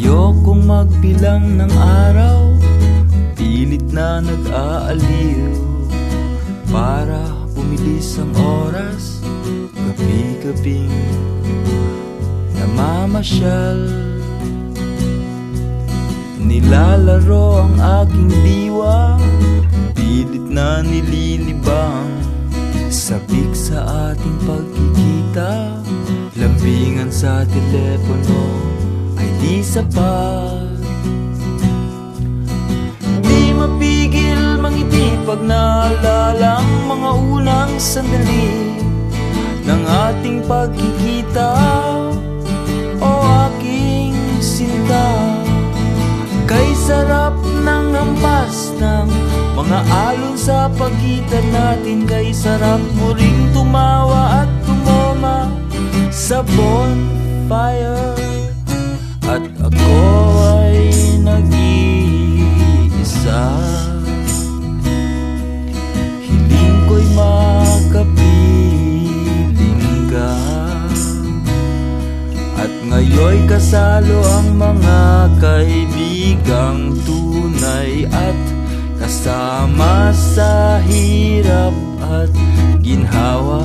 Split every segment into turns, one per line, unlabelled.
Ayokong magbilang ng araw, pilit na nag-aaliw para bumilis ang oras, gabi-gabing namamasyal. Nilalaro ang aking diwa, pilit na nililibang, sabik sa ating pagkikita, lambingan sa telepono ay di sapat. Di mapigil mangiti pag naalala ang mga unang sandali ng ating pagkikita, o aking sinta. Kay sarap ng hampas ng mga alon sa pagitan natin, kay sarap mo ring tumawa at tumoma sa bonfire. At ako ay nag-iisa, hiling ko'y makapiling ka. At ngayon'y kasalo ang mga kaibigang tunay, at kasama sa hirap at ginhawa.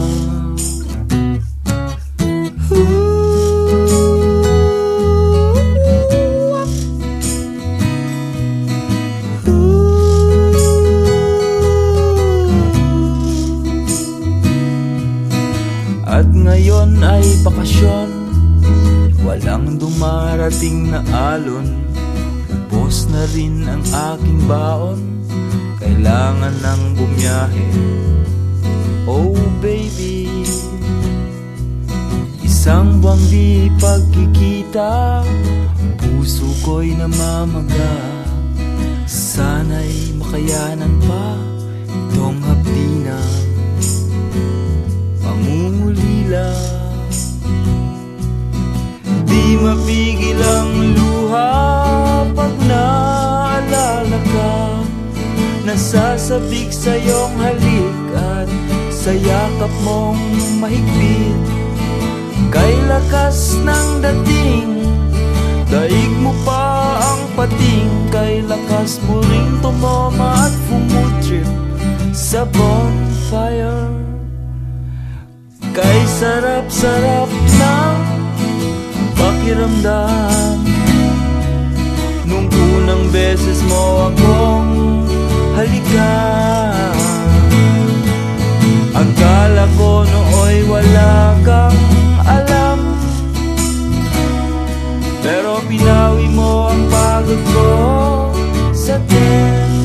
At ngayon ay bakasyon, walang dumarating na alon, ubos na rin ang aking baon, kailangan nang bumiyahe. Oh baby, isang buwang di pagkikita, puso ko'y namamaga. Sana'y makayanan pa itong hapdinang pangungulila. Di mapigil ang luha pag naalala ka, nasasabik sa iyong halik at sa yakap mong mahigpit. Kay lakas ng dating, daig mo pa ang pating, kay lakas mo ring tumoma at fumutrip sa bonfire. Kay sarap-sarap ng pakiramdam nung unang beses mo akong halikan. Akala ko nooy wala kang alam, pero pinawi mo ang pagod ko sa